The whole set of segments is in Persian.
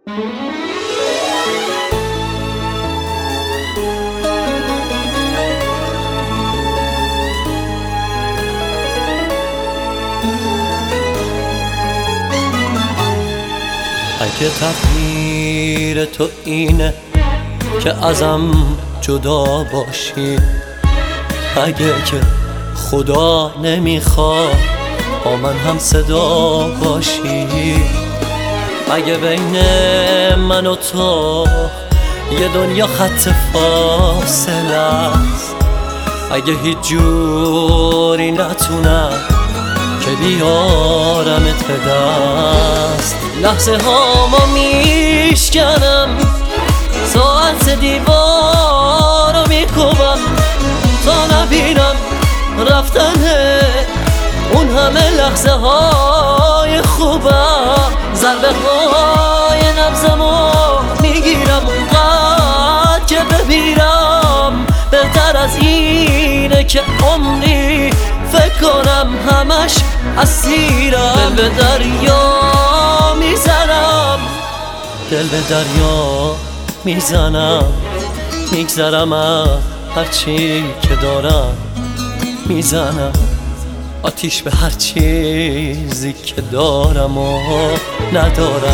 اگه تقدیر تو اینه که ازم جدا باشی، اگه که خدا نمیخواد با من هم صدا باشی، اگه بین من و تو یه دنیا خط فاصله است، اگه هیچ جوری نتونم که بیارمت به دست، لحظه هامو میشکنم، ساعت دیوارو میکوبم تا نبینم رفتن اون همه لحظه های خوبم، ضربه های نبضمو میگیرم اونقدر که بمیرم، بهتر از اینه که عمری فکر کنم همش اسیرم، دل به دریا میزنم، دل به دریا میزنم، میگذرم از هرچی که دارم، میزنم آتیش به هر چیزی که دارم و ندارم،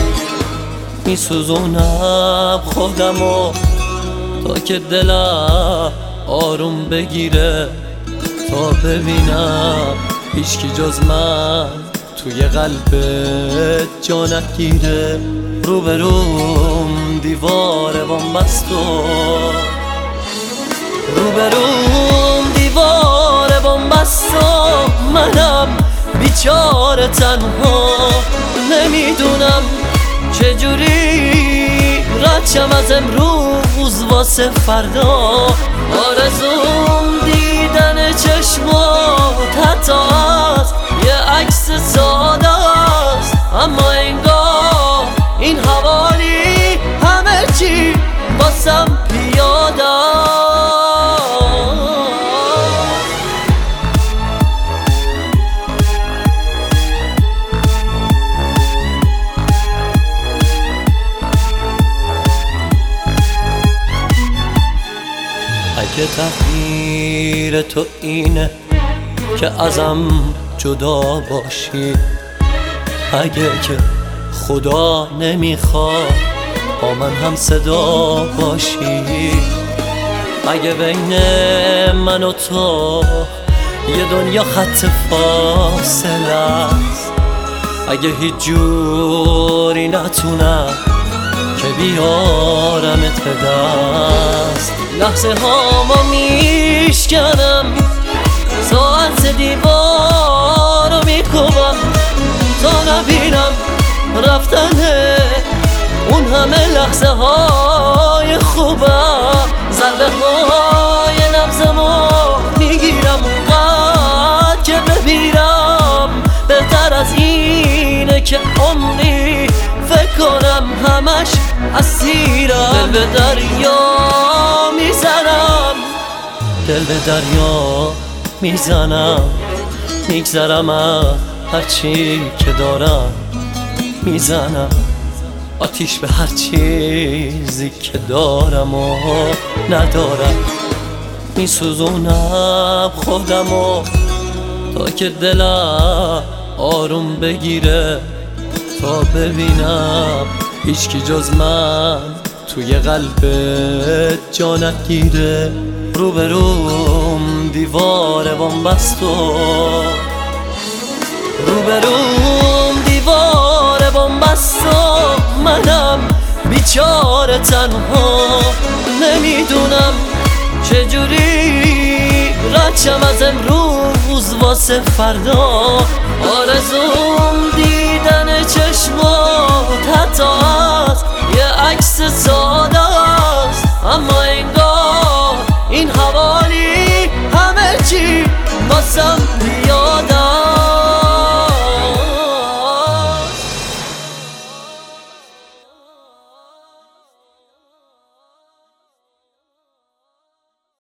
میسوزونم خودمو تا که دلم آروم بگیره، تا ببینم هیچکی جز من توی قلبت جا نگیره، روبروم دیوار بنبست و روبروم دیوار بنبست و منم بیچاره تنها، نمیدونم چجوری رد از امروز واسه فردا، آرزوم دیدن چشمات حتی از یه عکس ساده است، اما انگار این حوالی همه چی واسم پیاده است. اگه تقدیر تو اینه که ازم جدا باشی، اگه که خدا نمیخواد با من هم صدا باشی، اگه بین من و تو یه دنیا خط فاصله است، اگه هیچ جوری نتونم که بیارمت به دست، لحظه هامو میشکنم، ساعت دیوارو میکوبم تا نبینم رفتن اون همه لحظه های خوبم، ضربه های نبضمو میگیرم اونقدر که بمیرم، بهتر از اینه که عمری فکر کنم همش اسیرم، دل به دریا میزنم، دل به دریا میزنم، میگذرم از هرچی که دارم، میزنم آتیش به هر چیزی که دارم و ندارم، میسوزونم خودمو تا که دلم آروم بگیره، تا ببینم هیچکی جز من توی قلبت جا نگیره، روبروم دیوار بنبست و روبروم دیوار بنبست و منم بیچاره تنها، نمیدونم چجوری رد از امروز واسه فردا، آرزوم دیدن چشمات حتی از یه عکس ساده است، اما انگار این حوالی همه چی واسم